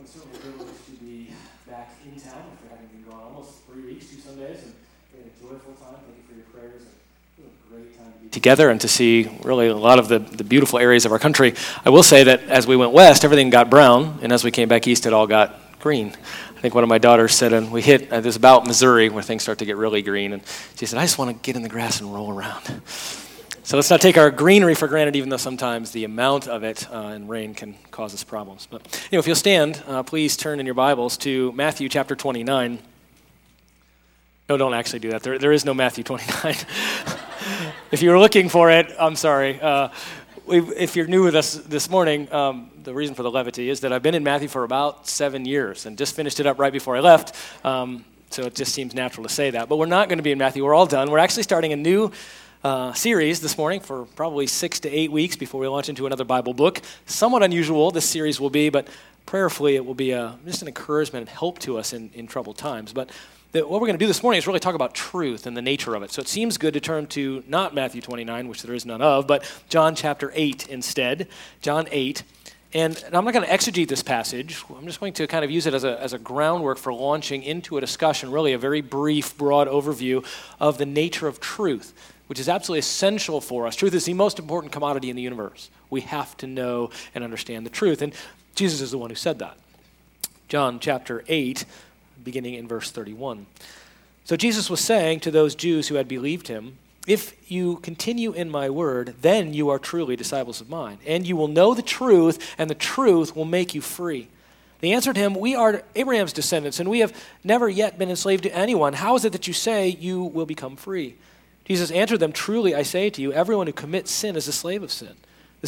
It's certainly a privilege to be back in town after having been gone almost 3 weeks, 2 Sundays, and we had a joyful time. Thank you for your prayers. And it was a great time to be together and to see really a lot of the beautiful areas of our country. I will say that as we went west, everything got brown, and as we came back east, it all got green. I think one of my daughters said, and we hit, it was about Missouri where things start to get really green, and she said, I just want to get in the grass and roll around. So let's not take our greenery for granted, even though sometimes the amount of it in rain can cause us problems. But if you'll stand, please turn in your Bibles to Matthew chapter 29. No, don't actually do that. There is no Matthew 29. If you were looking for it, I'm sorry. If you're new with us this morning, the reason for the levity is that I've been in Matthew for about 7 years and just finished it up right before I left. So it just seems natural to say that. But we're not going to be in Matthew. We're all done. We're actually starting a new series this morning for probably 6 to 8 weeks before we launch into another Bible book. Somewhat unusual this series will be, but prayerfully it will be just an encouragement and help to us in troubled times. But what we're going to do this morning is really talk about truth and the nature of it. So it seems good to turn to not Matthew 29, which there is none of, but John chapter 8 instead. John 8. And I'm not going to exegete this passage. I'm just going to kind of use it as a groundwork for launching into a discussion, really a very brief, broad overview of the nature of truth, which is absolutely essential for us. Truth is the most important commodity in the universe. We have to know and understand the truth. And Jesus is the one who said that. John chapter 8, beginning in verse 31. So Jesus was saying to those Jews who had believed him, if you continue in my word, then you are truly disciples of mine, and you will know the truth, and the truth will make you free. They answered him, we are Abraham's descendants, and we have never yet been enslaved to anyone. How is it that you say you will become free? Jesus answered them, truly I say to you, everyone who commits sin is a slave of sin.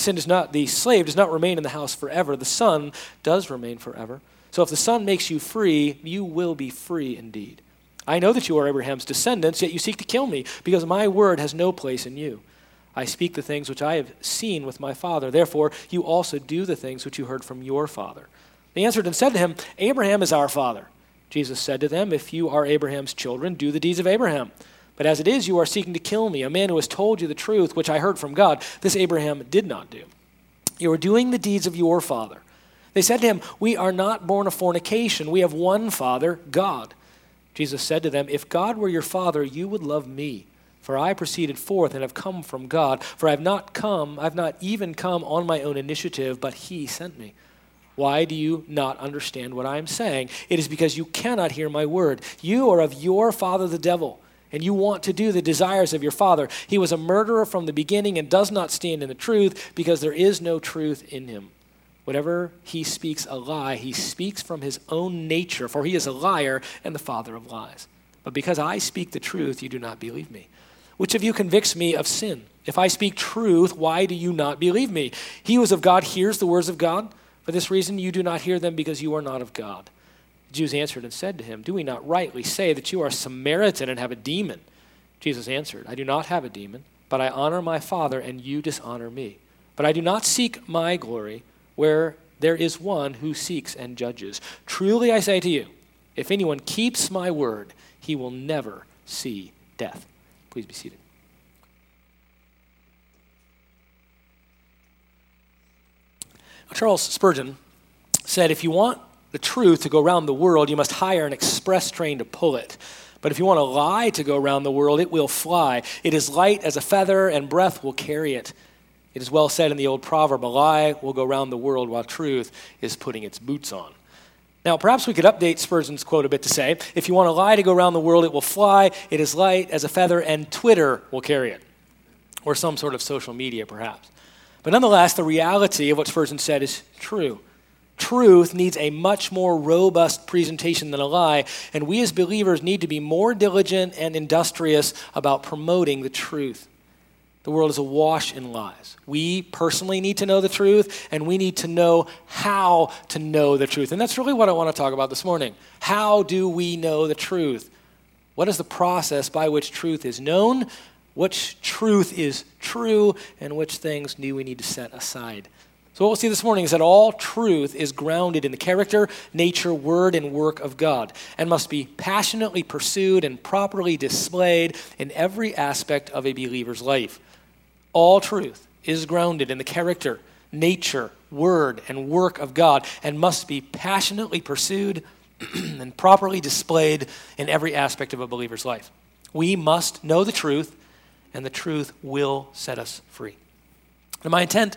The slave does not remain in the house forever. The son does remain forever. So if the son makes you free, you will be free indeed. I know that you are Abraham's descendants, yet you seek to kill me, because my word has no place in you. I speak the things which I have seen with my father. Therefore, you also do the things which you heard from your father. They answered and said to him, Abraham is our father. Jesus said to them, if you are Abraham's children, do the deeds of Abraham. But as it is, you are seeking to kill me, a man who has told you the truth, which I heard from God. This Abraham did not do. You are doing the deeds of your father. They said to him, we are not born of fornication. We have one Father, God. Jesus said to them, if God were your Father, you would love me. For I proceeded forth and have come from God. For I have not even come on my own initiative, but he sent me. Why do you not understand what I am saying? It is because you cannot hear my word. You are of your father the devil, and you want to do the desires of your father. He was a murderer from the beginning and does not stand in the truth, because there is no truth in him. Whenever he speaks a lie, he speaks from his own nature, for he is a liar and the father of lies. But because I speak the truth, you do not believe me. Which of you convicts me of sin? If I speak truth, why do you not believe me? He who is of God hears the words of God. For this reason you do not hear them, because you are not of God. The Jews answered and said to him, do we not rightly say that you are a Samaritan and have a demon? Jesus answered, I do not have a demon, but I honor my Father, and you dishonor me. But I do not seek my glory, where there is one who seeks and judges. Truly I say to you, if anyone keeps my word, he will never see death. Please be seated. Charles Spurgeon said, if you want the truth to go around the world, you must hire an express train to pull it. But if you want a lie to go around the world, it will fly. It is light as a feather, and breath will carry it. It is well said in the old proverb, a lie will go round the world while truth is putting its boots on. Now, perhaps we could update Spurgeon's quote a bit to say, if you want a lie to go around the world, it will fly. It is light as a feather, and Twitter will carry it. Or some sort of social media, perhaps. But nonetheless, the reality of what Spurgeon said is true. Truth needs a much more robust presentation than a lie, and we as believers need to be more diligent and industrious about promoting the truth. The world is awash in lies. We personally need to know the truth, and we need to know how to know the truth. And that's really what I want to talk about this morning. How do we know the truth? What is the process by which truth is known? Which truth is true, and which things do we need to set aside? So what we'll see this morning is that all truth is grounded in the character, nature, word, and work of God, and must be passionately pursued and properly displayed in every aspect of a believer's life. All truth is grounded in the character, nature, word, and work of God, and must be passionately pursued and properly displayed in every aspect of a believer's life. We must know the truth, and the truth will set us free. And my intent,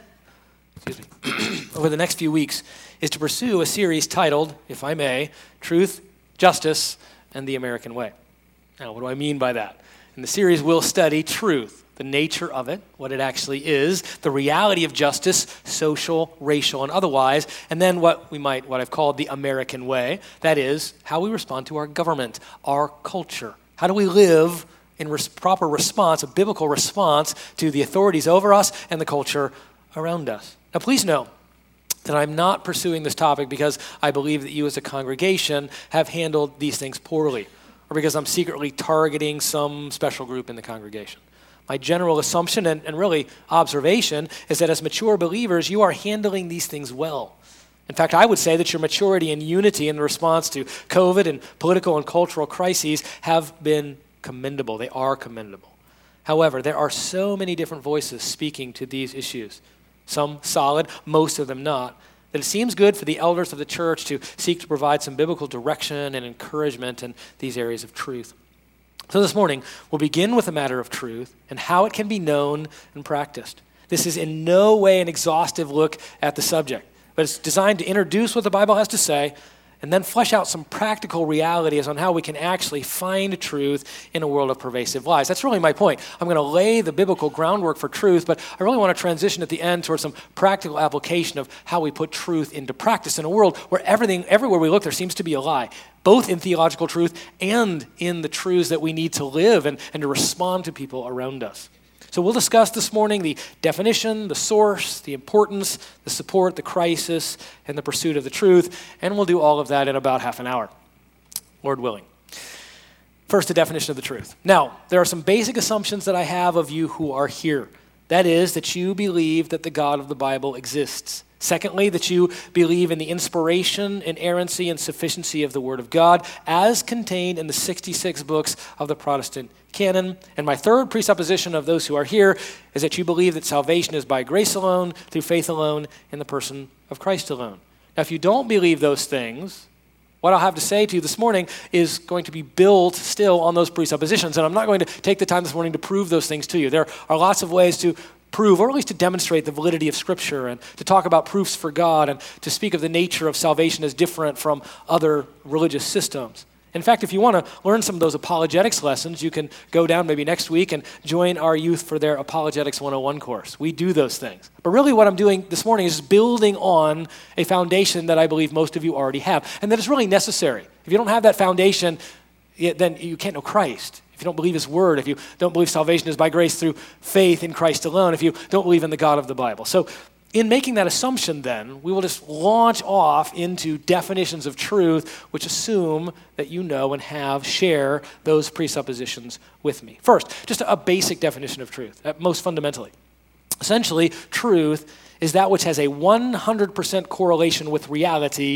over the next few weeks is to pursue a series titled, if I may, Truth, Justice, and the American Way. Now, what do I mean by that? In the series, we'll study truth, the nature of it, what it actually is, the reality of justice, social, racial, and otherwise, and then what I've called the American way, that is, how we respond to our government, our culture. How do we live in proper response, a biblical response to the authorities over us and the culture around us? Now, please know that I'm not pursuing this topic because I believe that you as a congregation have handled these things poorly, or because I'm secretly targeting some special group in the congregation. My general assumption and really observation is that as mature believers, you are handling these things well. In fact, I would say that your maturity and unity in the response to COVID and political and cultural crises have been commendable. They are commendable. However, there are so many different voices speaking to these issues, some solid, most of them not, that it seems good for the elders of the church to seek to provide some biblical direction and encouragement in these areas of truth. So this morning, we'll begin with a matter of truth and how it can be known and practiced. This is in no way an exhaustive look at the subject, but it's designed to introduce what the Bible has to say and then flesh out some practical realities on how we can actually find truth in a world of pervasive lies. That's really my point. I'm going to lay the biblical groundwork for truth, but I really want to transition at the end towards some practical application of how we put truth into practice in a world where everywhere we look, there seems to be a lie, both in theological truth and in the truths that we need to live and to respond to people around us. So we'll discuss this morning the definition, the source, the importance, the support, the crisis, and the pursuit of the truth, and we'll do all of that in about half an hour, Lord willing. First, the definition of the truth. Now, there are some basic assumptions that I have of you who are here. That is, that you believe that the God of the Bible exists. Secondly, that you believe in the inspiration, inerrancy, and sufficiency of the Word of God as contained in the 66 books of the Protestant canon. And my third presupposition of those who are here is that you believe that salvation is by grace alone, through faith alone, in the person of Christ alone. Now, if you don't believe those things, what I'll have to say to you this morning is going to be built still on those presuppositions, and I'm not going to take the time this morning to prove those things to you. There are lots of ways to prove, or at least to demonstrate the validity of Scripture and to talk about proofs for God and to speak of the nature of salvation as different from other religious systems. In fact, if you want to learn some of those apologetics lessons, you can go down maybe next week and join our youth for their Apologetics 101 course. We do those things. But really what I'm doing this morning is building on a foundation that I believe most of you already have, and that is really necessary. If you don't have that foundation, then you can't know Christ. If you don't believe His Word, if you don't believe salvation is by grace through faith in Christ alone, if you don't believe in the God of the Bible. So in making that assumption then, we will just launch off into definitions of truth which assume that you know and share those presuppositions with me. First, just a basic definition of truth, most fundamentally. Essentially, truth is that which has a 100% correlation with reality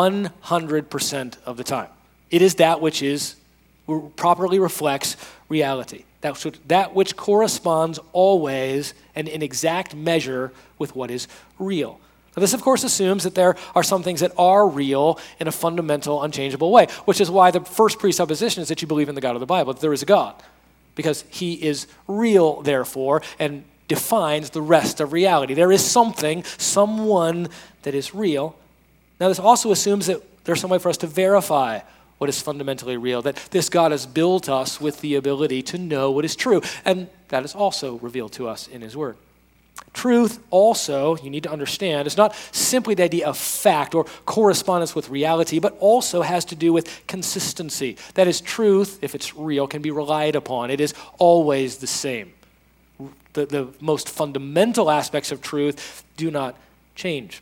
100% of the time. It is that which properly reflects reality. That which corresponds always and in exact measure with what is real. Now, this, of course, assumes that there are some things that are real in a fundamental, unchangeable way, which is why the first presupposition is that you believe in the God of the Bible, that there is a God, because He is real, therefore, and defines the rest of reality. There is someone that is real. Now, this also assumes that there's some way for us to verify what is fundamentally real, that this God has built us with the ability to know what is true, and that is also revealed to us in His Word. Truth also, you need to understand, is not simply the idea of fact or correspondence with reality, but also has to do with consistency. That is, truth, if it's real, can be relied upon. It is always the same. The most fundamental aspects of truth do not change.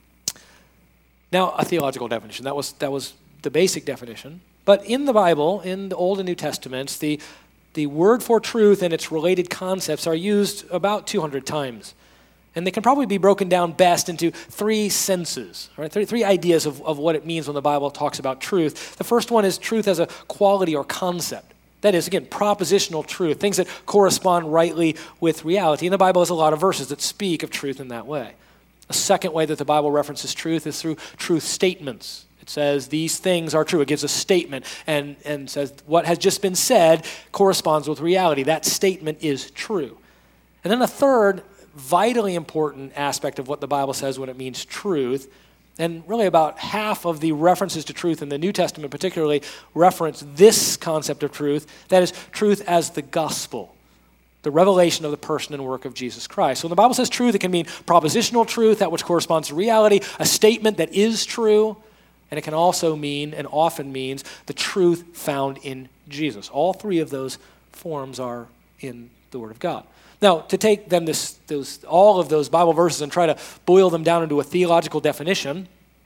Now, a theological definition. That was the basic definition. But in the Bible, in the Old and New Testaments, the word for truth and its related concepts are used about 200 times. And they can probably be broken down best into three senses, right? Three ideas of what it means when the Bible talks about truth. The first one is truth as a quality or concept. That is, again, propositional truth, things that correspond rightly with reality. And the Bible has a lot of verses that speak of truth in that way. A second way that the Bible references truth is through truth statements. It says these things are true. It gives a statement and says what has just been said corresponds with reality. That statement is true. And then a third vitally important aspect of what the Bible says when it means truth, and really about half of the references to truth in the New Testament particularly reference this concept of truth, that is truth as the gospel, the revelation of the person and work of Jesus Christ. So when the Bible says truth, it can mean propositional truth, that which corresponds to reality, a statement that is true, and it can also mean, and often means, the truth found in Jesus. All three of those forms are in the Word of God. Now, to take then all of those Bible verses and try to boil them down into a theological definition,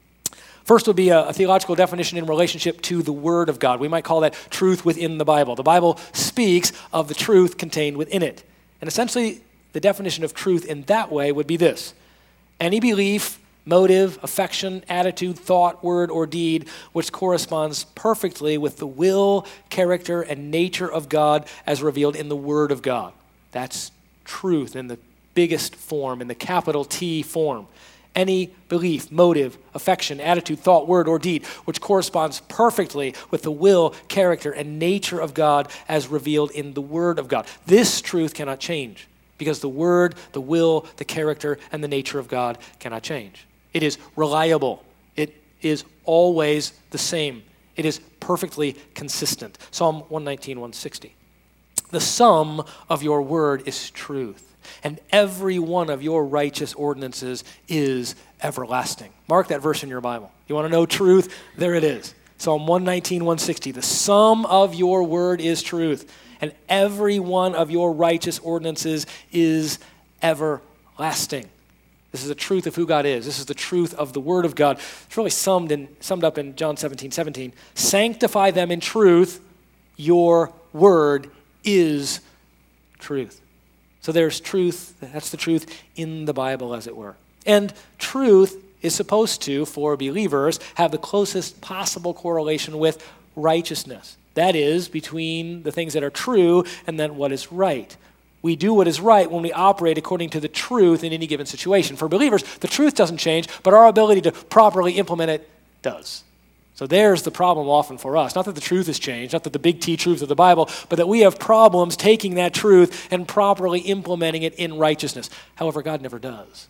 first would be a theological definition in relationship to the Word of God. We might call that truth within the Bible. The Bible speaks of the truth contained within it. And essentially, the definition of truth in that way would be this: any belief, motive, affection, attitude, thought, word, or deed which corresponds perfectly with the will, character, and nature of God as revealed in the Word of God. That's truth in the biggest form, in the capital T form. Any belief, motive, affection, attitude, thought, word, or deed which corresponds perfectly with the will, character, and nature of God as revealed in the Word of God. This truth cannot change because the Word, the will, the character, and the nature of God cannot change. It is reliable. It is always the same. It is perfectly consistent. Psalm 119, 160. The sum of your word is truth, and every one of your righteous ordinances is everlasting. Mark that verse in your Bible. You want to know truth? There it is. Psalm 119, 160. The sum of your word is truth, and every one of your righteous ordinances is everlasting. This is the truth of who God is. This is the truth of the Word of God. It's really summed up in John 17, 17. Sanctify them in truth. Your word is truth. So there's truth. That's the truth in the Bible, as it were. And truth is supposed to, for believers, have the closest possible correlation with righteousness. That is, between the things that are true and then what is right. We do what is right when we operate according to the truth in any given situation. For believers, the truth doesn't change, but our ability to properly implement it does. So there's the problem often for us. Not that the truth has changed, not that the big T truth of the Bible, but that we have problems taking that truth and properly implementing it in righteousness. However, God never does.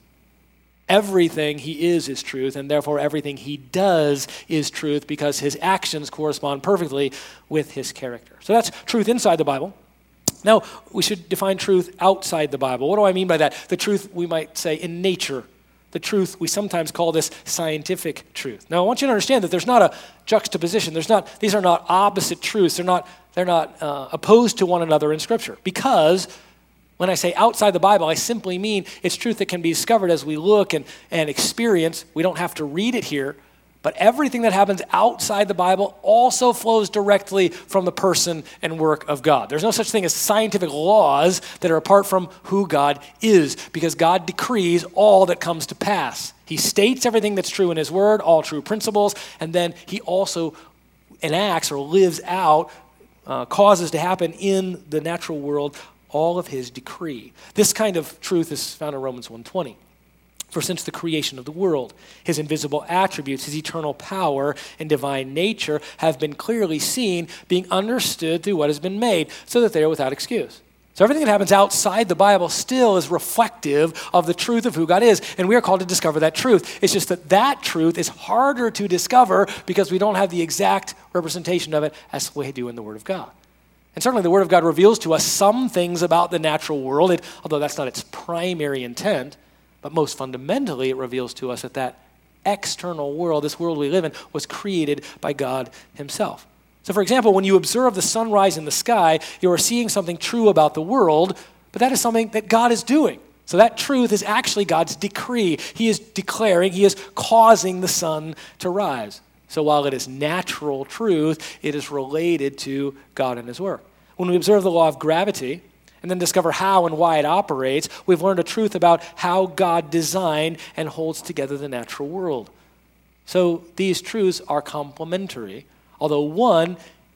Everything he is truth, and therefore everything he does is truth because his actions correspond perfectly with his character. So that's truth inside the Bible. Now, we should define truth outside the Bible. What do I mean by that? The truth, we might say, in nature. The truth, we sometimes call this scientific truth. Now, I want you to understand that there's not a juxtaposition. These are not opposite truths. They're not opposed to one another in Scripture. Because when I say outside the Bible, I simply mean it's truth that can be discovered as we look and experience. We don't have to read it here. But everything that happens outside the Bible also flows directly from the person and work of God. There's no such thing as scientific laws that are apart from who God is, because God decrees all that comes to pass. He states everything that's true in his word, all true principles, and then he also enacts or lives out, causes to happen in the natural world, all of his decree. This kind of truth is found in Romans 1:20. For since the creation of the world, his invisible attributes, his eternal power and divine nature have been clearly seen, being understood through what has been made, so that they are without excuse. So everything that happens outside the Bible still is reflective of the truth of who God is, and we are called to discover that truth. It's just that truth is harder to discover because we don't have the exact representation of it as we do in the Word of God. And certainly the Word of God reveals to us some things about the natural world, although that's not its primary intent. But most fundamentally, it reveals to us that external world, this world we live in, was created by God himself. So for example, when you observe the sunrise in the sky, you are seeing something true about the world, but that is something that God is doing. So that truth is actually God's decree. He is declaring, he is causing the sun to rise. So while it is natural truth, it is related to God and his work. When we observe the law of gravity, and then discover how and why it operates, we've learned a truth about how God designed and holds together the natural world. So these truths are complementary, although one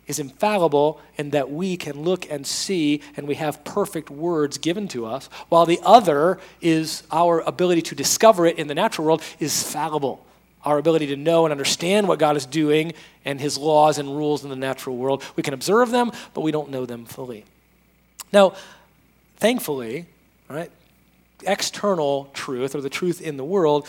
is infallible and that we can look and see and we have perfect words given to us, while the other is our ability to discover it in the natural world is fallible. Our ability to know and understand what God is doing and his laws and rules in the natural world. We can observe them, but we don't know them fully. Now, thankfully, right, external truth or the truth in the world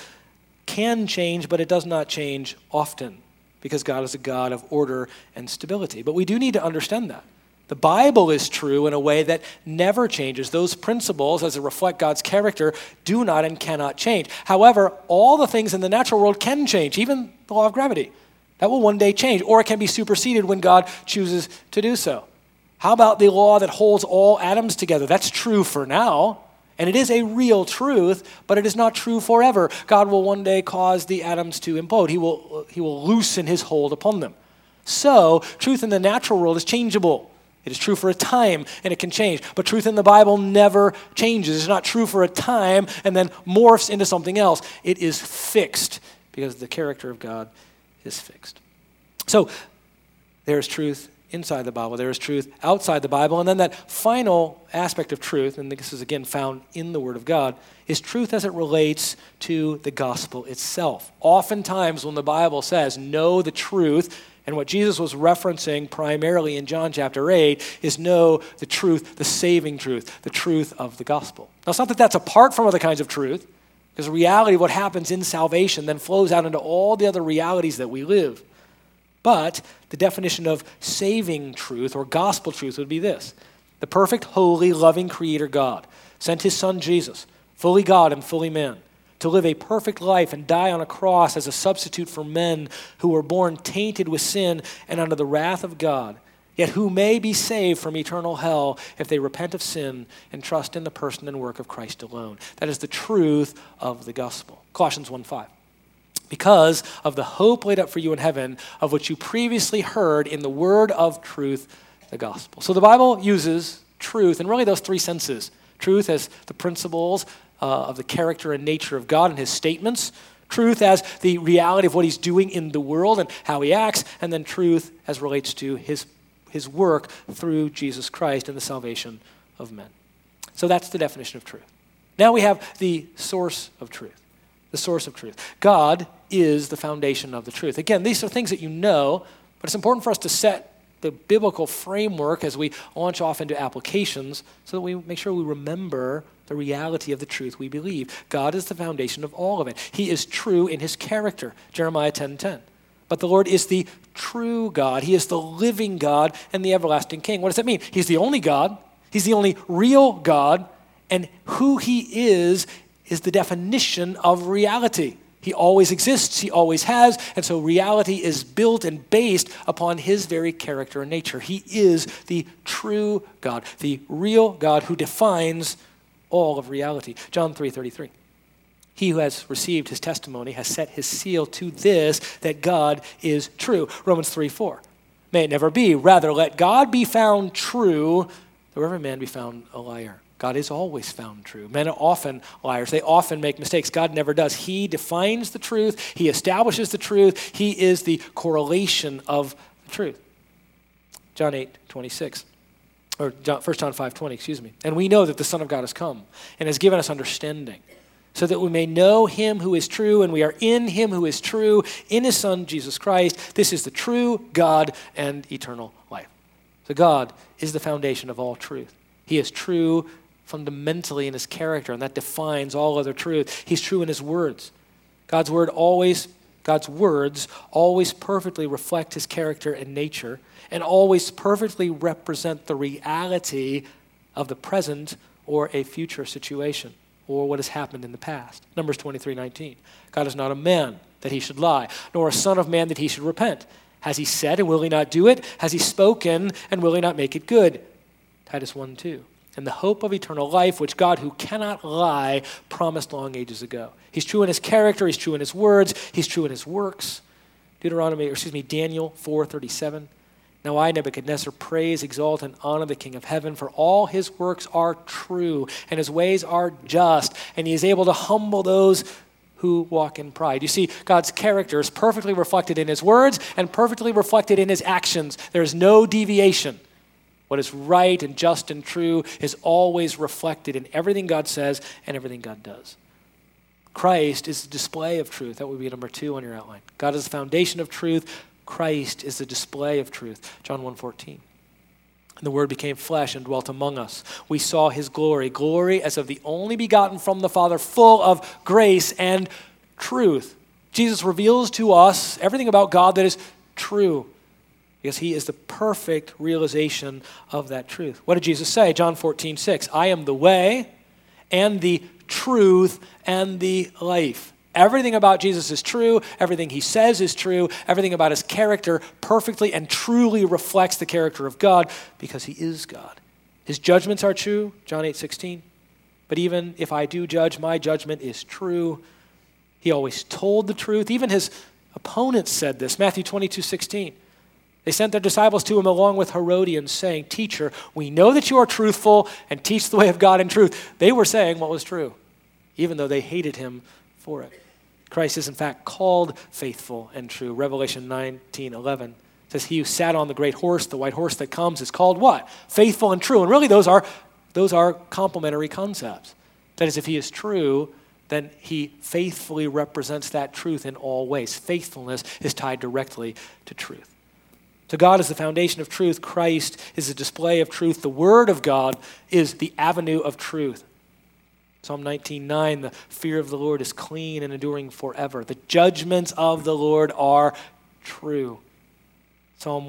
can change, but it does not change often, because God is a God of order and stability. But we do need to understand that. The Bible is true in a way that never changes. Those principles, as they reflect God's character, do not and cannot change. However, all the things in the natural world can change, even the law of gravity. That will one day change, or it can be superseded when God chooses to do so. How about the law that holds all atoms together? That's true for now. And it is a real truth, but it is not true forever. God will one day cause the atoms to implode. He will loosen his hold upon them. So, truth in the natural world is changeable. It is true for a time, and it can change. But truth in the Bible never changes. It's not true for a time and then morphs into something else. It is fixed because the character of God is fixed. So, there is truth inside the Bible. There is truth outside the Bible. And then that final aspect of truth, and this is again found in the Word of God, is truth as it relates to the gospel itself. Oftentimes when the Bible says, know the truth, and what Jesus was referencing primarily in John chapter 8 is know the truth, the saving truth, the truth of the gospel. Now, it's not that that's apart from other kinds of truth, because the reality of what happens in salvation then flows out into all the other realities that we live. But the definition of saving truth or gospel truth would be this: the perfect, holy, loving Creator God sent his Son Jesus, fully God and fully man, to live a perfect life and die on a cross as a substitute for men who were born tainted with sin and under the wrath of God, yet who may be saved from eternal hell if they repent of sin and trust in the person and work of Christ alone. That is the truth of the gospel. Colossians 1:5. Because of the hope laid up for you in heaven, of which you previously heard in the word of truth, the gospel. So the Bible uses truth in really those three senses. Truth as the principles of the character and nature of God and his statements. Truth as the reality of what he's doing in the world and how he acts. And then truth as relates to his work through Jesus Christ and the salvation of men. So that's the definition of truth. Now we have the source of truth. The source of truth. God is the foundation of the truth. Again, these are things that you know, but it's important for us to set the biblical framework as we launch off into applications so that we make sure we remember the reality of the truth we believe. God is the foundation of all of it. He is true in his character, Jeremiah 10:10. But the Lord is the true God. He is the living God and the everlasting King. What does that mean? He's the only God. He's the only real God. And who he is the definition of reality. He always exists, he always has, and so reality is built and based upon his very character and nature. He is the true God, the real God who defines all of reality. John 3:33. He who has received his testimony has set his seal to this, that God is true. Romans 3:4. May it never be. Rather, let God be found true, though every man be found a liar. God is always found true. Men are often liars. They often make mistakes. God never does. He defines the truth. He establishes the truth. He is the correlation of the truth. John 8:26, or 1 John 5:20, excuse me. And we know that the Son of God has come and has given us understanding, so that we may know him who is true, and we are in him who is true, in his Son, Jesus Christ. This is the true God and eternal life. So God is the foundation of all truth. He is true fundamentally in his character, and that defines all other truth. He's true in his words. God's words always perfectly reflect his character and nature, and always perfectly represent the reality of the present or a future situation, or what has happened in the past. Numbers 23:19. God is not a man that he should lie, nor a son of man that he should repent. Has he said, and will he not do it? Has he spoken, and will he not make it good? Titus 1:2. And the hope of eternal life, which God, who cannot lie, promised long ages ago. He's true in his character, he's true in his words, he's true in his works. Daniel 4:37. Now I, Nebuchadnezzar, praise, exalt, and honor the King of heaven, for all his works are true, and his ways are just, and he is able to humble those who walk in pride. You see, God's character is perfectly reflected in his words and perfectly reflected in his actions. There is no deviation. What is right and just and true is always reflected in everything God says and everything God does. Christ is the display of truth. That would be number 2 on your outline. God is the foundation of truth. Christ is the display of truth. John 1:14. And the Word became flesh and dwelt among us. We saw his glory, glory as of the only begotten from the Father, full of grace and truth. Jesus reveals to us everything about God that is true, because he is the perfect realization of that truth. What did Jesus say? John 14:6. I am the way and the truth and the life. Everything about Jesus is true. Everything he says is true. Everything about his character perfectly and truly reflects the character of God because he is God. His judgments are true, John 8:16. But even if I do judge, my judgment is true. He always told the truth. Even his opponents said this. Matthew 22:16. They sent their disciples to him along with Herodians, saying, Teacher, we know that you are truthful and teach the way of God in truth. They were saying what was true, even though they hated him for it. Christ is in fact called faithful and true. Revelation 19:11 says, he who sat on the great horse, the white horse that comes, is called what? Faithful and true. And really those are complementary concepts. That is, if he is true, then he faithfully represents that truth in all ways. Faithfulness is tied directly to truth. So God is the foundation of truth. Christ is a display of truth. The Word of God is the avenue of truth. Psalm 19:9, the fear of the Lord is clean and enduring forever. The judgments of the Lord are true. Psalm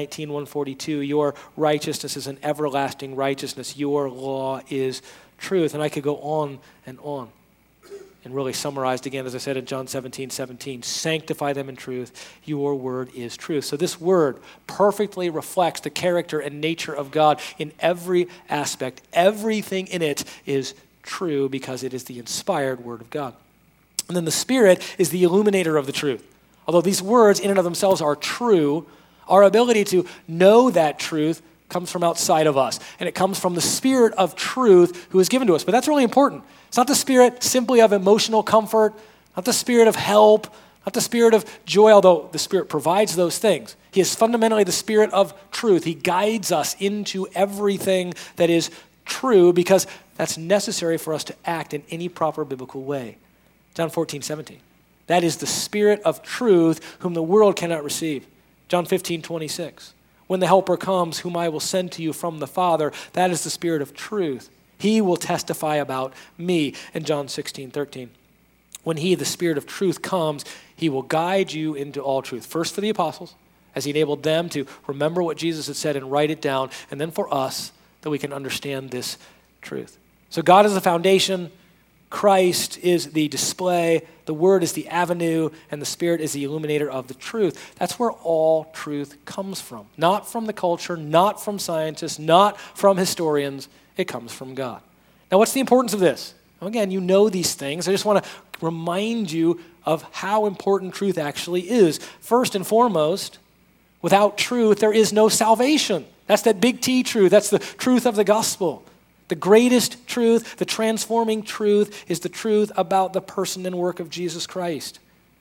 142, your righteousness is an everlasting righteousness. Your law is truth. And I could go on and on. And really summarized again, as I said in John 17:17, sanctify them in truth. Your word is truth. So this word perfectly reflects the character and nature of God in every aspect. Everything in it is true because it is the inspired word of God. And then the Spirit is the illuminator of the truth. Although these words in and of themselves are true, our ability to know that truth comes from outside of us. And it comes from the Spirit of truth who is given to us. But that's really important. It's not the Spirit simply of emotional comfort, not the Spirit of help, not the Spirit of joy, although the Spirit provides those things. He is fundamentally the Spirit of truth. He guides us into everything that is true because that's necessary for us to act in any proper biblical way. John 14:17. That is the Spirit of truth whom the world cannot receive. John 15:26. When the Helper comes, whom I will send to you from the Father, that is the Spirit of truth. He will testify about me. In John 16:13. When he, the Spirit of truth, comes, he will guide you into all truth. First for the apostles, as he enabled them to remember what Jesus had said and write it down, and then for us, that we can understand this truth. So God is the foundation, Christ is the display, the Word is the avenue, and the Spirit is the illuminator of the truth. That's where all truth comes from. Not from the culture, not from scientists, not from historians. It comes from God. Now, what's the importance of this? Well, again, you know these things. I just want to remind you of how important truth actually is. First and foremost, without truth, there is no salvation. That's that big T truth. That's the truth of the gospel. The greatest truth, the transforming truth, is the truth about the person and work of Jesus Christ.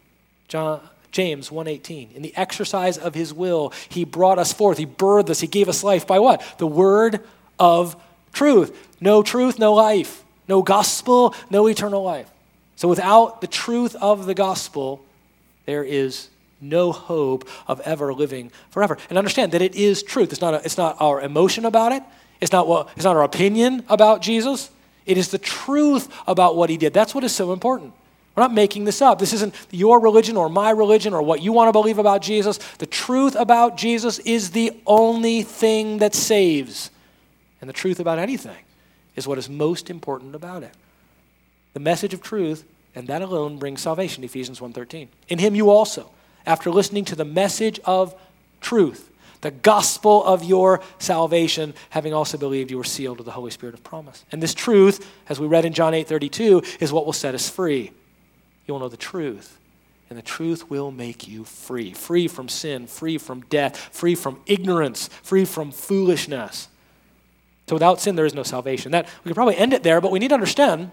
James 1:18, in the exercise of his will, he brought us forth. He birthed us. He gave us life by what? The word of truth. No truth, no life. No gospel, no eternal life. So without the truth of the gospel, there is no hope of ever living forever. And understand that it is truth. It's not our emotion about it. It's not our opinion about Jesus. It is the truth about what he did. That's what is so important. We're not making this up. This isn't your religion or my religion or what you want to believe about Jesus. The truth about Jesus is the only thing that saves. And the truth about anything is what is most important about it. The message of truth, and that alone brings salvation, Ephesians 1:13. In him you also, after listening to the message of truth, the gospel of your salvation, having also believed, you were sealed with the Holy Spirit of promise. And this truth, as we read in John 8:32, is what will set us free. You will know the truth, and the truth will make you free. Free from sin, free from death, free from ignorance, free from foolishness. So without sin, there is no salvation. We could probably end it there, but we need to understand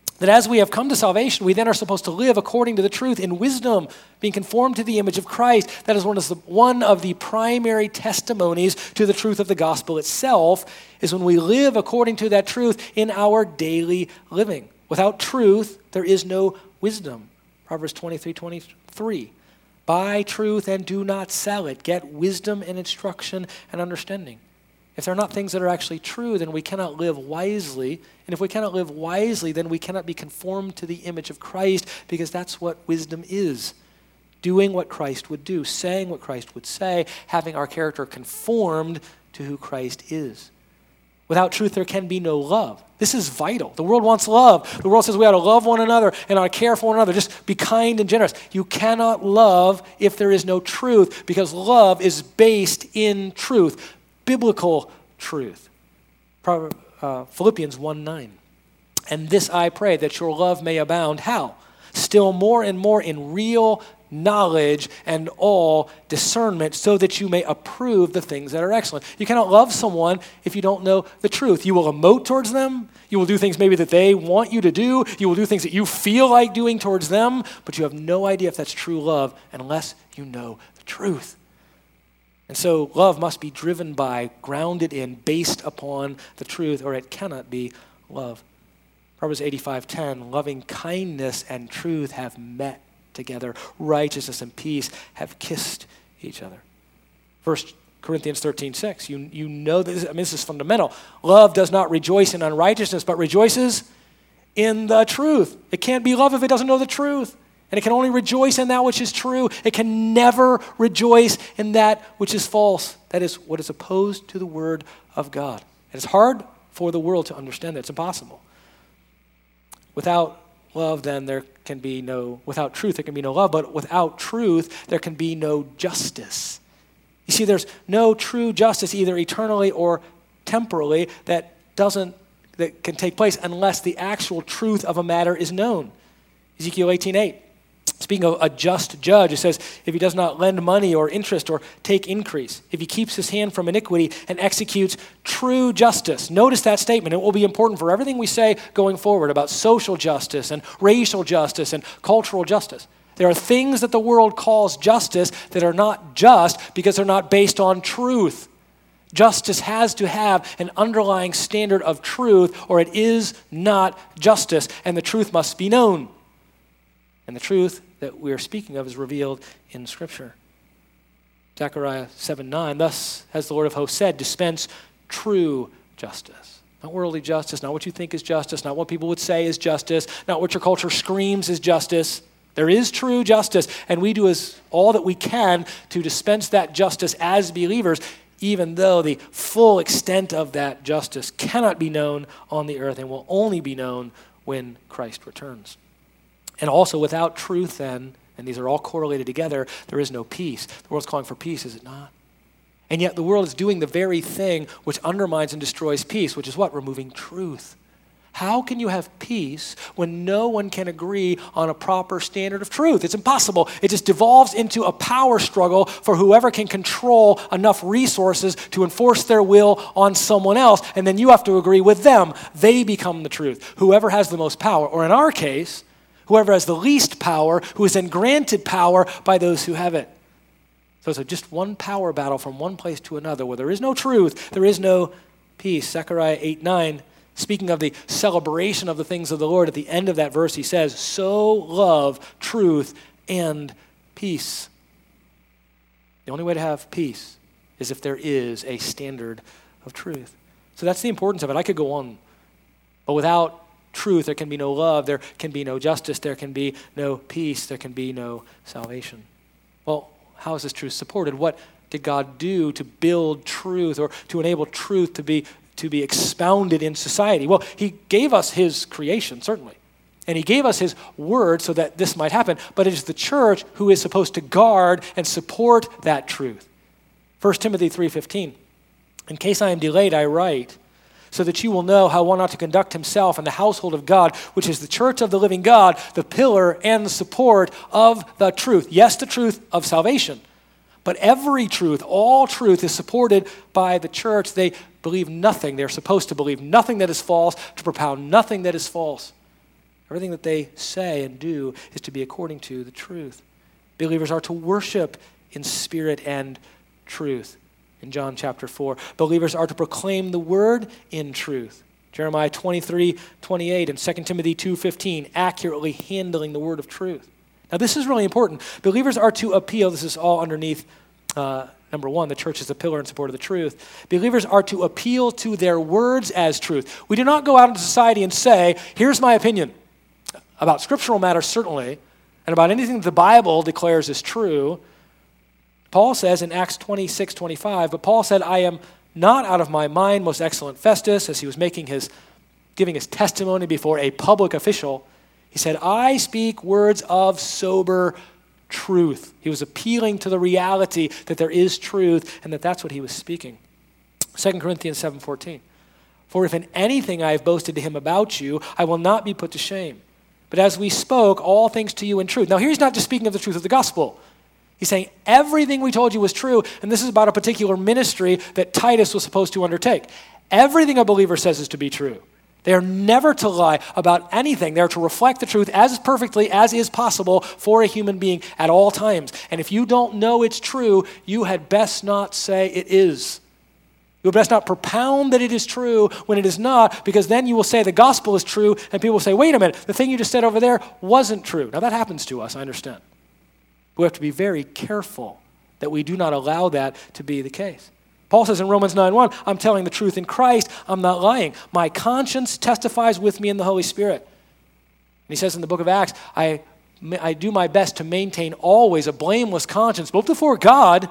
that as we have come to salvation, we then are supposed to live according to the truth in wisdom, being conformed to the image of Christ. That is one of the primary testimonies to the truth of the gospel itself, is when we live according to that truth in our daily living. Without truth, there is no wisdom. Proverbs 23:23. Buy truth and do not sell it. Get wisdom and instruction and understanding. If they're not things that are actually true, then we cannot live wisely. And if we cannot live wisely, then we cannot be conformed to the image of Christ, because that's what wisdom is. Doing what Christ would do, saying what Christ would say, having our character conformed to who Christ is. Without truth, there can be no love. This is vital. The world wants love. The world says we ought to love one another and ought to care for one another. Just be kind and generous. You cannot love if there is no truth, because love is based in truth. Biblical truth. Philippians 1:9. And this I pray, that your love may abound. How? Still more and more in real knowledge and all discernment, so that you may approve the things that are excellent. You cannot love someone if you don't know the truth. You will emote towards them. You will do things maybe that they want you to do. You will do things that you feel like doing towards them, but you have no idea if that's true love unless you know the truth. And so love must be driven by, grounded in, based upon the truth, or it cannot be love. Proverbs 85:10, loving kindness and truth have met together. Righteousness and peace have kissed each other. 1 Corinthians 13:6, you know this, this is fundamental. Love does not rejoice in unrighteousness, but rejoices in the truth. It can't be love if it doesn't know the truth. And it can only rejoice in that which is true. It can never rejoice in that which is false. That is what is opposed to the word of God. It is hard for the world to understand that. It's impossible. Without love, then, without truth, there can be no love. But without truth, there can be no justice. You see, there's no true justice, either eternally or temporally, that can take place unless the actual truth of a matter is known. Ezekiel 18:8. Speaking of a just judge, it says, if he does not lend money or interest or take increase, if he keeps his hand from iniquity and executes true justice. Notice that statement. It will be important for everything we say going forward about social justice and racial justice and cultural justice. There are things that the world calls justice that are not just because they're not based on truth. Justice has to have an underlying standard of truth, or it is not justice, and the truth must be known. And the truth that we are speaking of is revealed in Scripture. Zechariah 7:9, thus has the Lord of hosts said, dispense true justice. Not worldly justice, not what you think is justice, not what people would say is justice, not what your culture screams is justice. There is true justice, and we do all that we can to dispense that justice as believers, even though the full extent of that justice cannot be known on the earth and will only be known when Christ returns. And also, without truth then, and these are all correlated together, there is no peace. The world's calling for peace, is it not? And yet the world is doing the very thing which undermines and destroys peace, which is what? Removing truth. How can you have peace when no one can agree on a proper standard of truth? It's impossible. It just devolves into a power struggle for whoever can control enough resources to enforce their will on someone else, and then you have to agree with them. They become the truth. Whoever has the most power, or in our case, whoever has the least power, who is then granted power by those who have it. So it's just one power battle from one place to another. Where there is no truth, there is no peace. Zechariah 8:9, speaking of the celebration of the things of the Lord, at the end of that verse he says, so love truth and peace. The only way to have peace is if there is a standard of truth. So that's the importance of it. I could go on, but without truth, there can be no love, there can be no justice, there can be no peace, there can be no salvation. Well, how is this truth supported? What did God do to build truth, or to enable truth to be expounded in society? Well, he gave us his creation, certainly. And he gave us his word so that this might happen. But it is the church who is supposed to guard and support that truth. 1 Timothy 3:15, in case I am delayed, I write, so that you will know how one ought to conduct himself in the household of God, which is the church of the living God, the pillar and the support of the truth. Yes, the truth of salvation, but every truth, all truth is supported by the church. They believe nothing. They're supposed to believe nothing that is false, to propound nothing that is false. Everything that they say and do is to be according to the truth. Believers are to worship in spirit and truth. In John chapter 4, believers are to proclaim the word in truth. Jeremiah 23:28 and 2 Timothy 2:15, accurately handling the word of truth. Now this is really important. Believers are to appeal, this is all underneath number one, the church is a pillar in support of the truth. Believers are to appeal to their words as truth. We do not go out into society and say, here's my opinion about scriptural matters, certainly, and about anything that the Bible declares is true. Paul says in Acts 26:25, but Paul said, I am not out of my mind, most excellent Festus, as he was giving his testimony before a public official. He said, I speak words of sober truth. He was appealing to the reality that there is truth and that that's what he was speaking. 2 Corinthians 7:14, for if in anything I have boasted to him about you, I will not be put to shame. But as we spoke all things to you in truth. Now here he's not just speaking of the truth of the gospel. He's saying everything we told you was true, and this is about a particular ministry that Titus was supposed to undertake. Everything a believer says is to be true. They are never to lie about anything. They're to reflect the truth as perfectly as is possible for a human being at all times. And if you don't know it's true, you had best not say it is. You had best not propound that it is true when it is not, because then you will say the gospel is true, and people will say, wait a minute, the thing you just said over there wasn't true. Now that happens to us, I understand. We have to be very careful that we do not allow that to be the case. Paul says in Romans 9:1, I'm telling the truth in Christ, I'm not lying. My conscience testifies with me in the Holy Spirit. And he says in the book of Acts, I do my best to maintain always a blameless conscience, both before God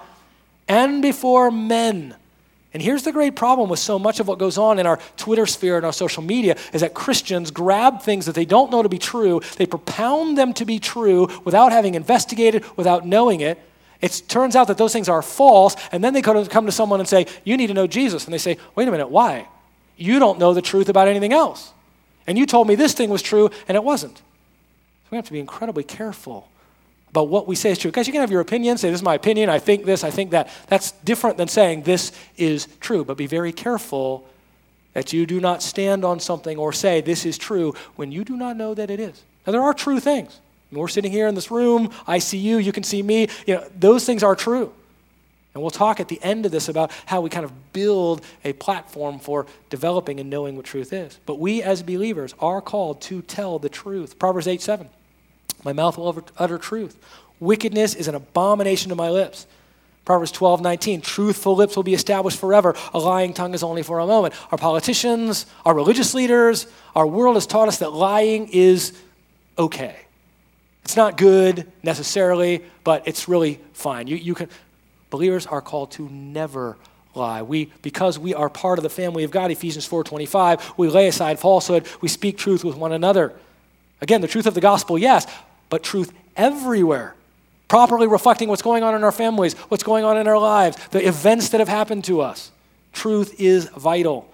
and before men. And here's the great problem with so much of what goes on in our Twitter sphere and our social media is that Christians grab things that they don't know to be true, they propound them to be true without having investigated, without knowing it. It turns out that those things are false, and then they come to someone and say, you need to know Jesus. And they say, wait a minute, why? You don't know the truth about anything else. And you told me this thing was true, and it wasn't. So we have to be incredibly careful about what we say is true. Guys, you can have your opinion, say this is my opinion, I think this, I think that. That's different than saying this is true. But be very careful that you do not stand on something or say this is true when you do not know that it is. Now there are true things. We're sitting here in this room, I see you, you can see me. Those things are true. And we'll talk at the end of this about how we kind of build a platform for developing and knowing what truth is. But we as believers are called to tell the truth. Proverbs 8:7, my mouth will utter truth. Wickedness is an abomination to my lips. Proverbs 12:19, truthful lips will be established forever. A lying tongue is only for a moment. Our politicians, our religious leaders, our world has taught us that lying is okay. It's not good necessarily, but it's really fine. Believers are called to never lie. Because we are part of the family of God, Ephesians 4:25, we lay aside falsehood, we speak truth with one another. Again, the truth of the gospel, yes, but truth everywhere. Properly reflecting what's going on in our families, what's going on in our lives, the events that have happened to us. Truth is vital.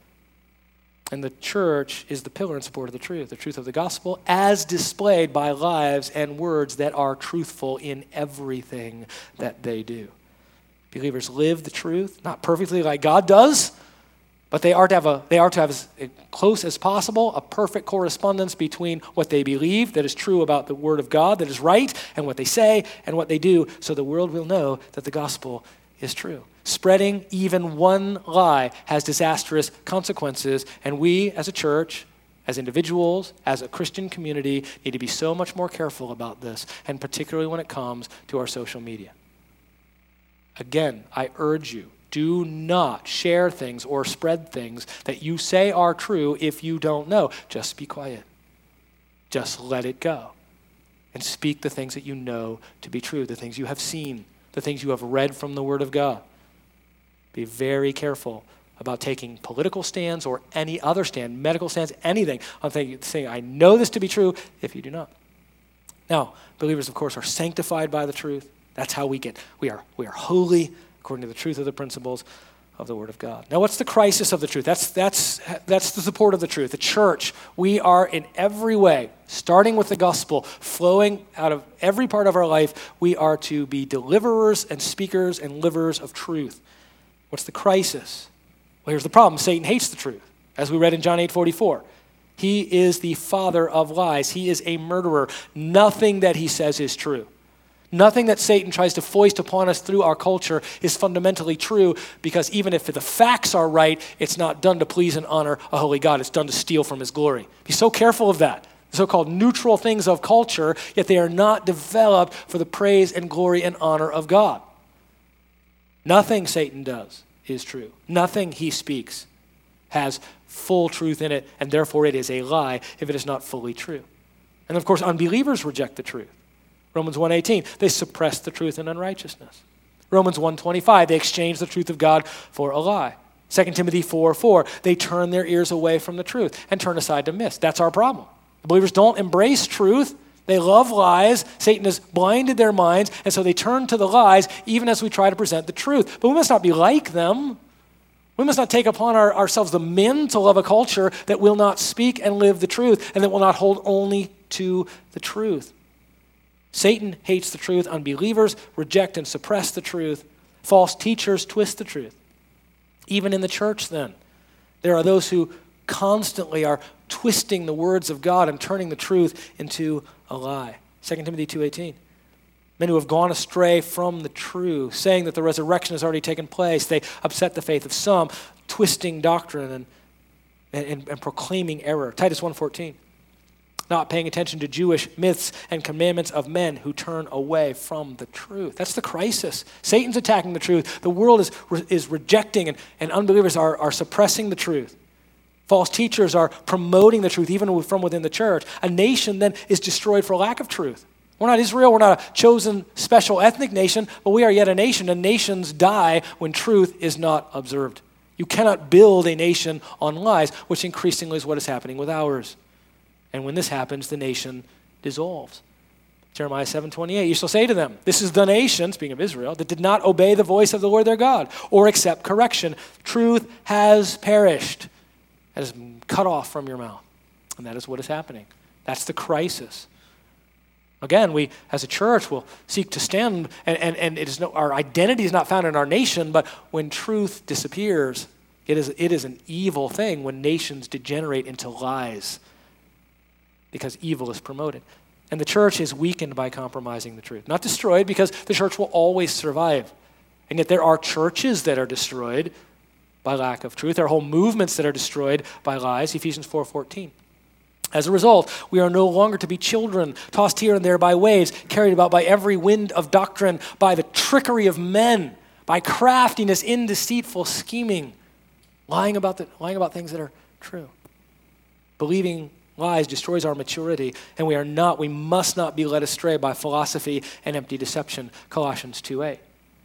And the church is the pillar in support of the truth of the gospel, as displayed by lives and words that are truthful in everything that they do. Believers live the truth, not perfectly like God does, but they are to have as close as possible a perfect correspondence between what they believe that is true about the word of God, that is right, and what they say and what they do, so the world will know that the gospel is true. Spreading even one lie has disastrous consequences, and we as a church, as individuals, as a Christian community, need to be so much more careful about this, and particularly when it comes to our social media. Again, I urge you, do not share things or spread things that you say are true if you don't know. Just be quiet. Just let it go. And speak the things that you know to be true, the things you have seen, the things you have read from the Word of God. Be very careful about taking political stands or any other stand, medical stands, anything, on saying, I know this to be true, if you do not. Now, believers, of course, are sanctified by the truth. That's how we are holy according to the truth of the principles of the Word of God. Now, what's the crisis of the truth? That's the support of the truth. The church, we are in every way, starting with the gospel, flowing out of every part of our life, we are to be deliverers and speakers and livers of truth. What's the crisis? Well, here's the problem. Satan hates the truth, as we read in John 8:44. He is the father of lies. He is a murderer. Nothing that he says is true. Nothing that Satan tries to foist upon us through our culture is fundamentally true, because even if the facts are right, it's not done to please and honor a holy God. It's done to steal from his glory. Be so careful of that. The so-called neutral things of culture, yet they are not developed for the praise and glory and honor of God. Nothing Satan does is true. Nothing he speaks has full truth in it, and therefore it is a lie if it is not fully true. And of course, unbelievers reject the truth. Romans 1:18, they suppress the truth in unrighteousness. Romans 1:25, they exchange the truth of God for a lie. 2 Timothy 4:4, they turn their ears away from the truth and turn aside to myths. That's our problem. The believers don't embrace truth. They love lies. Satan has blinded their minds, and so they turn to the lies even as we try to present the truth. But we must not be like them. We must not take upon ourselves the mental of a culture that will not speak and live the truth and that will not hold only to the truth. Satan hates the truth. Unbelievers reject and suppress the truth. False teachers twist the truth. Even in the church, then, there are those who constantly are twisting the words of God and turning the truth into a lie. 2 Timothy 2:18. Men who have gone astray from the truth, saying that the resurrection has already taken place. They upset the faith of some, twisting doctrine and proclaiming error. Titus 1:14. Not paying attention to Jewish myths and commandments of men who turn away from the truth. That's the crisis. Satan's attacking the truth. The world is rejecting, and unbelievers are suppressing the truth. False teachers are promoting the truth, even from within the church. A nation then is destroyed for lack of truth. We're not Israel. We're not a chosen special ethnic nation, but we are yet a nation, and nations die when truth is not observed. You cannot build a nation on lies, which increasingly is what is happening with ours. And when this happens, the nation dissolves. Jeremiah 7:28, you shall say to them, this is the nation, speaking of Israel, that did not obey the voice of the Lord their God or accept correction. Truth has perished. It has been cut off from your mouth. And that is what is happening. That's the crisis. Again, we as a church will seek to stand, and it is our identity is not found in our nation, but when truth disappears, it is an evil thing when nations degenerate into lies, because evil is promoted. And the church is weakened by compromising the truth. Not destroyed, because the church will always survive. And yet there are churches that are destroyed by lack of truth. There are whole movements that are destroyed by lies, Ephesians 4:14. As a result, we are no longer to be children, tossed here and there by waves, carried about by every wind of doctrine, by the trickery of men, by craftiness in deceitful scheming, lying about things that are true. Believing lies destroys our maturity, and we must not be led astray by philosophy and empty deception, Colossians 2:8.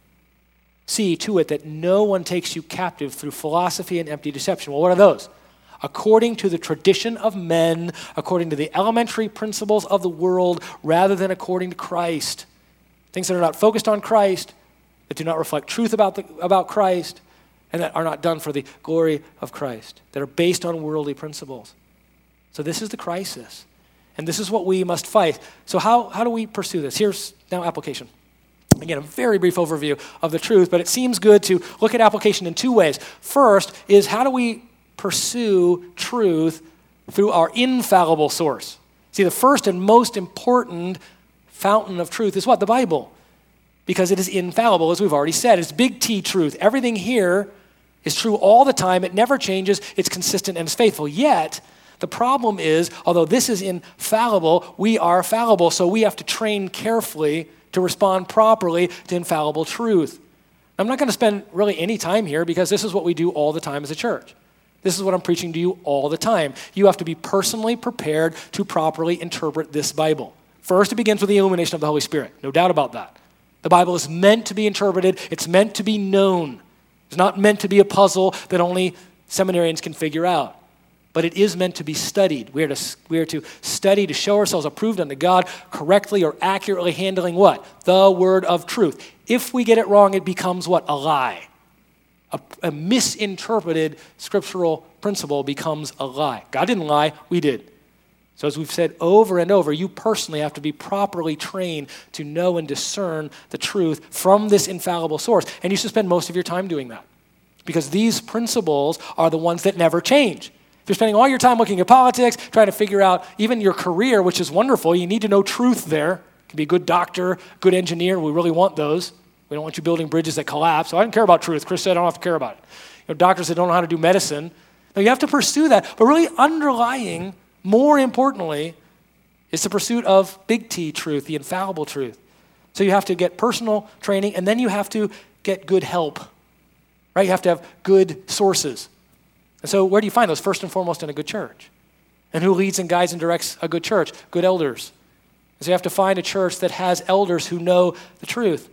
See to it that no one takes you captive through philosophy and empty deception. Well, what are those? According to the tradition of men, according to the elementary principles of the world, rather than according to Christ. Things that are not focused on Christ, that do not reflect truth about Christ, and that are not done for the glory of Christ, that are based on worldly principles. So this is the crisis, and this is what we must fight. So how do we pursue this? Here's now application. Again, a very brief overview of the truth, but it seems good to look at application in two ways. First is, how do we pursue truth through our infallible source? See, the first and most important fountain of truth is what? The Bible. Because it is infallible, as we've already said. It's big T truth. Everything here is true all the time. It never changes. It's consistent and it's faithful. Yet, the problem is, although this is infallible, we are fallible, so we have to train carefully to respond properly to infallible truth. I'm not going to spend really any time here, because this is what we do all the time as a church. This is what I'm preaching to you all the time. You have to be personally prepared to properly interpret this Bible. First, it begins with the illumination of the Holy Spirit. No doubt about that. The Bible is meant to be interpreted. It's meant to be known. It's not meant to be a puzzle that only seminarians can figure out. But it is meant to be studied. We are to study to show ourselves approved unto God, correctly or accurately handling what? The word of truth. If we get it wrong, it becomes what? A lie. A misinterpreted scriptural principle becomes a lie. God didn't lie, we did. So as we've said over and over, you personally have to be properly trained to know and discern the truth from this infallible source. And you should spend most of your time doing that, because these principles are the ones that never change. If you're spending all your time looking at politics, trying to figure out even your career, which is wonderful, you need to know truth there. You can be a good doctor, good engineer. We really want those. We don't want you building bridges that collapse. So I don't care about truth. Chris said I don't have to care about it. Doctors that don't know how to do medicine. Now, you have to pursue that. But really underlying, more importantly, is the pursuit of big T truth, the infallible truth. So you have to get personal training, and then you have to get good help. Right? You have to have good sources. And so where do you find those? First and foremost in a good church. And who leads and guides and directs a good church? Good elders. And so you have to find a church that has elders who know the truth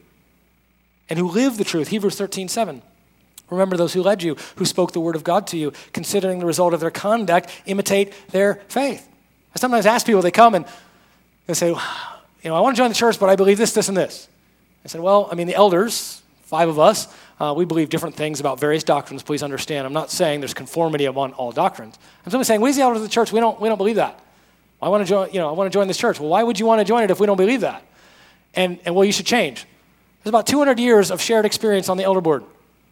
and who live the truth. Hebrews 13:7. Remember those who led you, who spoke the word of God to you, considering the result of their conduct, imitate their faith. I sometimes ask people, they come and they say, I want to join the church, but I believe this, this, and this. I said, the elders, 5 of us, we believe different things about various doctrines. Please understand, I'm not saying there's conformity among all doctrines. I'm simply saying, we as the elders of the church, we don't believe that. I want to join this church. Well, why would you want to join it if we don't believe that? And you should change. There's about 200 years of shared experience on the elder board.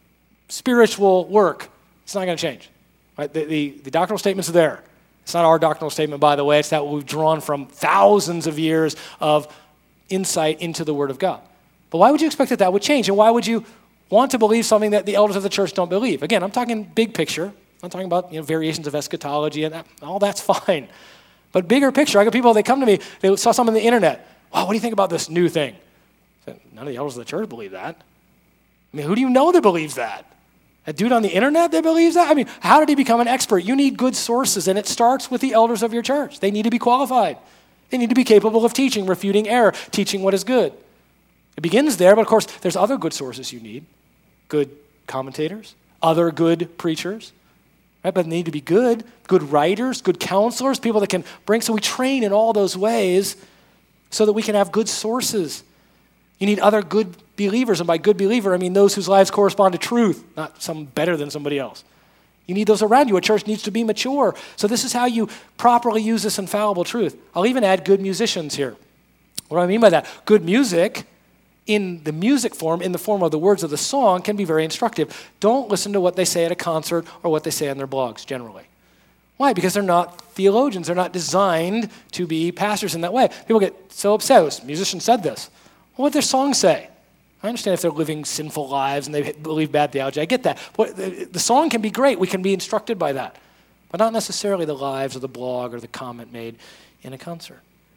Spiritual work, it's not going to change. Right? The doctrinal statements are there. It's not our doctrinal statement, by the way. It's that we've drawn from thousands of years of insight into the Word of God. But why would you expect that would change? And why would you want to believe something that the elders of the church don't believe? Again, I'm talking big picture. I'm talking about variations of eschatology, and all that's fine. But bigger picture, I got people, they come to me, they saw something on the internet. Wow, what do you think about this new thing? I said, none of the elders of the church believe that. Who do you know that believes that? A dude on the internet that believes that? How did he become an expert? You need good sources, and it starts with the elders of your church. They need to be qualified. They need to be capable of teaching, refuting error, teaching what is good. It begins there, but of course, there's other good sources you need. Good commentators, other good preachers, right? But they need to be good writers, good counselors, people that can bring, so we train in all those ways so that we can have good sources. You need other good believers, and by good believer, I mean those whose lives correspond to truth, not some better than somebody else. You need those around you. A church needs to be mature. So this is how you properly use this infallible truth. I'll even add good musicians here. What do I mean by that? Good music in the music form, in the form of the words of the song, can be very instructive. Don't listen to what they say at a concert or what they say on their blogs generally. Why? Because they're not theologians. They're not designed to be pastors in that way. People get so upset. This musician said this. Well, what did their song say? I understand if they're living sinful lives and they believe bad theology. I get that. But the song can be great. We can be instructed by that. But not necessarily the lives or the blog or the comment made in a concert.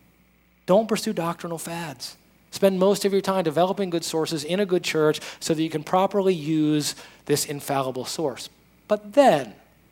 Don't pursue doctrinal fads. Spend most of your time developing good sources in a good church so that you can properly use this infallible source. But then,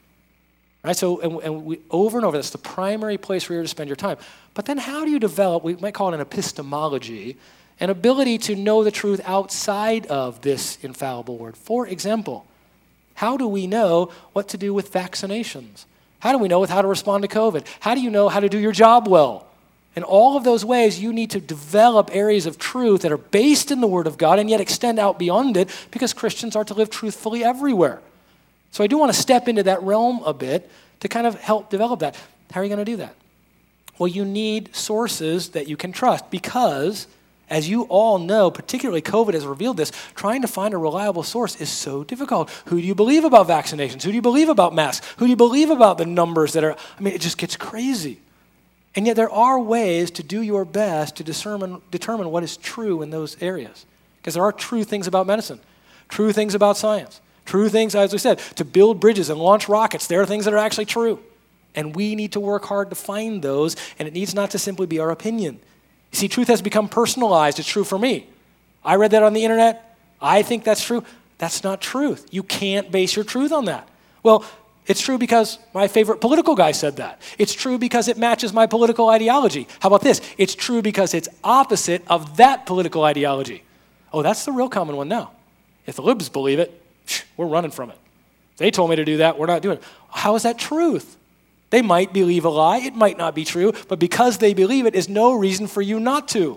right? So, and we over and over, that's the primary place where you're to spend your time. But then how do you develop, we might call it an epistemology, an ability to know the truth outside of this infallible word? For example, how do we know what to do with vaccinations? How do we know how to respond to COVID? How do you know how to do your job well? In all of those ways, you need to develop areas of truth that are based in the Word of God and yet extend out beyond it, because Christians are to live truthfully everywhere. So I do want to step into that realm a bit to kind of help develop that. How are you going to do that? Well, you need sources that you can trust, because as you all know, particularly COVID has revealed this, trying to find a reliable source is so difficult. Who do you believe about vaccinations? Who do you believe about masks? Who do you believe about the numbers that are, it just gets crazy. And yet there are ways to do your best to determine what is true in those areas. Because there are true things about medicine, true things about science, true things, as we said, to build bridges and launch rockets. There are things that are actually true. And we need to work hard to find those, and it needs not to simply be our opinion. You see, truth has become personalized. It's true for me. I read that on the internet. I think that's true. That's not truth. You can't base your truth on that. Well, it's true because my favorite political guy said that. It's true because it matches my political ideology. How about this? It's true because it's opposite of that political ideology. Oh, that's the real common one now. If the libs believe it, we're running from it. They told me to do that. We're not doing it. How is that truth? They might believe a lie. It might not be true, but because they believe it is no reason for you not to.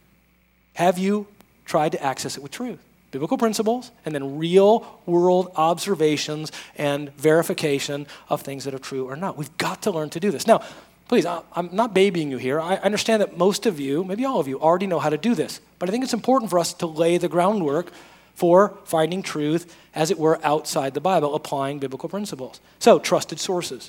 Have you tried to access it with truth? Biblical principles, and then real-world observations and verification of things that are true or not. We've got to learn to do this. Now, please, I'm not babying you here. I understand that most of you, maybe all of you, already know how to do this. But I think it's important for us to lay the groundwork for finding truth, as it were, outside the Bible, applying biblical principles. So, trusted sources.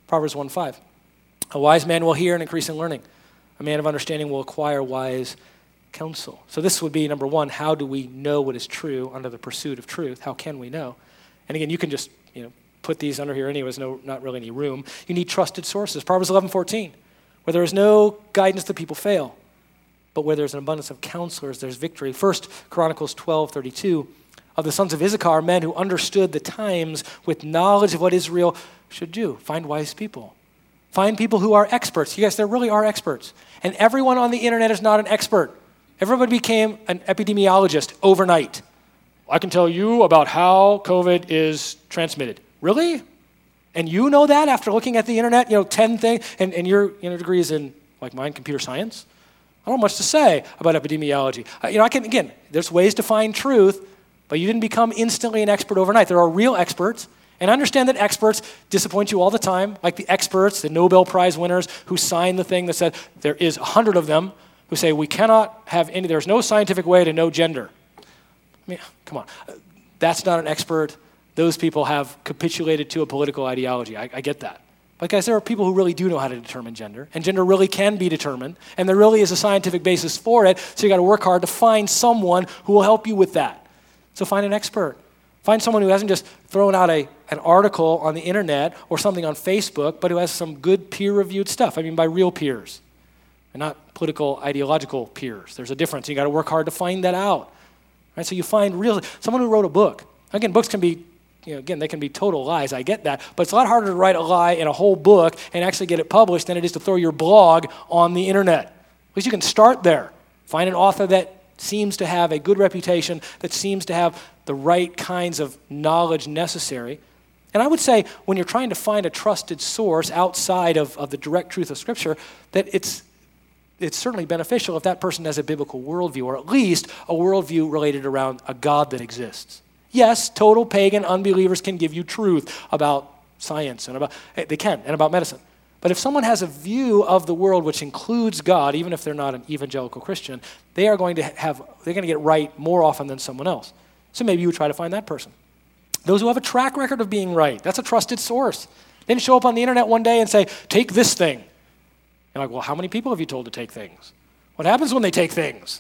Proverbs 1:5. A wise man will hear and increase in learning. A man of understanding will acquire wise counsel. So this would be number one, how do we know what is true under the pursuit of truth? How can we know? And again, you can just put these under here anyways, not really any room. You need trusted sources. Proverbs 11:14. Where there is no guidance, the people fail. But where there's an abundance of counselors, there's victory. 1 Chronicles 12:32. Of the sons of Issachar, men who understood the times with knowledge of what Israel should do. Find wise people. Find people who are experts. You guys, there really are experts. And everyone on the internet is not an expert. Everybody became an epidemiologist overnight. I can tell you about how COVID is transmitted. Really? And you know that after looking at the internet, 10 things, and your degree is in, like mine, computer science? I don't have much to say about epidemiology. There's ways to find truth, but you didn't become instantly an expert overnight. There are real experts, and I understand that experts disappoint you all the time, like the experts, the Nobel Prize winners who signed the thing that said there is 100 of them who say we cannot have there's no scientific way to know gender. I mean, come on. That's not an expert. Those people have capitulated to a political ideology. I get that. But guys, there are people who really do know how to determine gender, and gender really can be determined, and there really is a scientific basis for it, so you got to work hard to find someone who will help you with that. So find an expert. Find someone who hasn't just thrown out an article on the internet or something on Facebook, but who has some good peer-reviewed stuff. I mean by real peers, and not political, ideological peers. There's a difference. You got to work hard to find that out. Right? So you find someone who wrote a book. Again, books can be they can be total lies, I get that, but it's a lot harder to write a lie in a whole book and actually get it published than it is to throw your blog on the internet. At least you can start there. Find an author that seems to have a good reputation, that seems to have the right kinds of knowledge necessary. And I would say when you're trying to find a trusted source outside of the direct truth of Scripture, that it's certainly beneficial if that person has a biblical worldview, or at least a worldview related around a God that exists. Yes, total pagan unbelievers can give you truth about science and about medicine. But if someone has a view of the world which includes God, even if they're not an evangelical Christian, they're going to get it right more often than someone else. So maybe you would try to find that person. Those who have a track record of being right, that's a trusted source. They didn't show up on the internet one day and say, take this thing. You're like, well, how many people have you told to take things? What happens when they take things?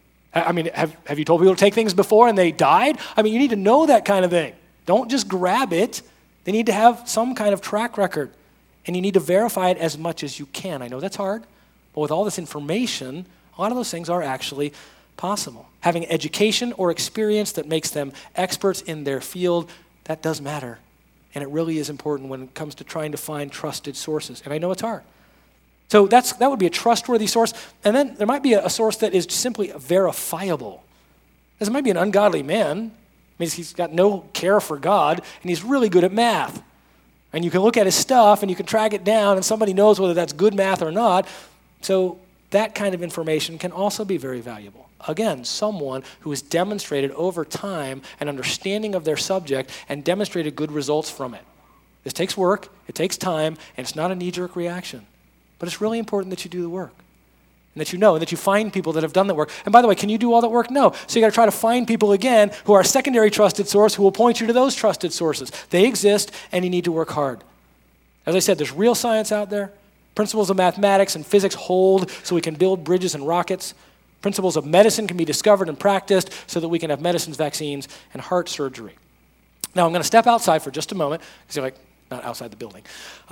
I mean, have you told people to take things before and they died? I mean, you need to know that kind of thing. Don't just grab it. They need to have some kind of track record. And you need to verify it as much as you can. I know that's hard, but with all this information, a lot of those things are actually possible. Having education or experience that makes them experts in their field, that does matter. And it really is important when it comes to trying to find trusted sources. And I know it's hard. So that would be a trustworthy source. And then there might be a source that is simply verifiable. This might be an ungodly man. It means he's got no care for God, and he's really good at math. And you can look at his stuff, and you can track it down, and somebody knows whether that's good math or not. So that kind of information can also be very valuable. Again, someone who has demonstrated over time an understanding of their subject and demonstrated good results from it. This takes work, it takes time, and it's not a knee-jerk reaction. But it's really important that you do the work, and that you know, and that you find people that have done that work. And by the way, can you do all that work? No. So you got to try to find people, again, who are a secondary trusted source who will point you to those trusted sources. They exist, and you need to work hard. As I said, there's real science out there. Principles of mathematics and physics hold so we can build bridges and rockets. Principles of medicine can be discovered and practiced so that we can have medicines, vaccines, and heart surgery. Now, I'm going to step outside for just a moment, because you're like, not outside the building,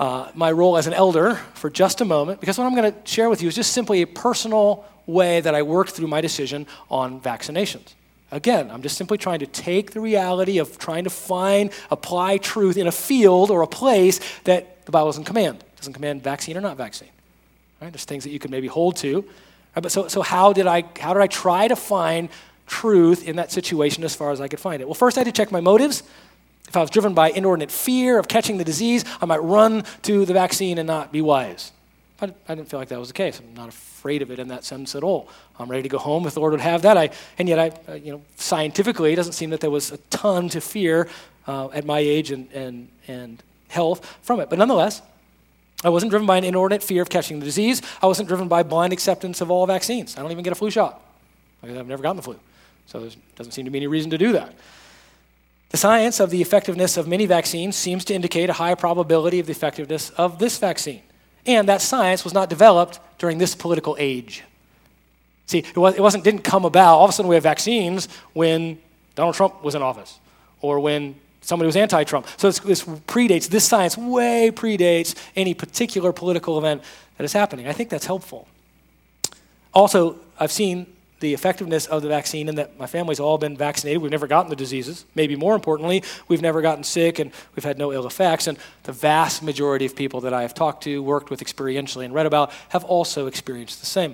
my role as an elder for just a moment, because what I'm going to share with you is just simply a personal way that I worked through my decision on vaccinations. Again, I'm just simply trying to take the reality of trying to apply truth in a field or a place that the Bible doesn't command. It doesn't command vaccine or not vaccine. Right? There's things that you could maybe hold to. Right? But so how did I try to find truth in that situation as far as I could find it? Well, first I had to check my motives. If I was driven by inordinate fear of catching the disease, I might run to the vaccine and not be wise. But I didn't feel like that was the case. I'm not afraid of it in that sense at all. I'm ready to go home if the Lord would have that. Scientifically, it doesn't seem that there was a ton to fear at my age and health from it. But nonetheless, I wasn't driven by an inordinate fear of catching the disease. I wasn't driven by blind acceptance of all vaccines. I don't even get a flu shot. I've never gotten the flu. So there doesn't seem to be any reason to do that. The science of the effectiveness of many vaccines seems to indicate a high probability of the effectiveness of this vaccine. And that science was not developed during this political age. See, it didn't come about, all of a sudden we have vaccines when Donald Trump was in office or when somebody was anti-Trump. So this science way predates any particular political event that is happening. I think that's helpful. Also, I've seen the effectiveness of the vaccine in that my family's all been vaccinated. We've never gotten the diseases. Maybe more importantly, we've never gotten sick and we've had no ill effects. And the vast majority of people that I have talked to, worked with experientially, and read about have also experienced the same.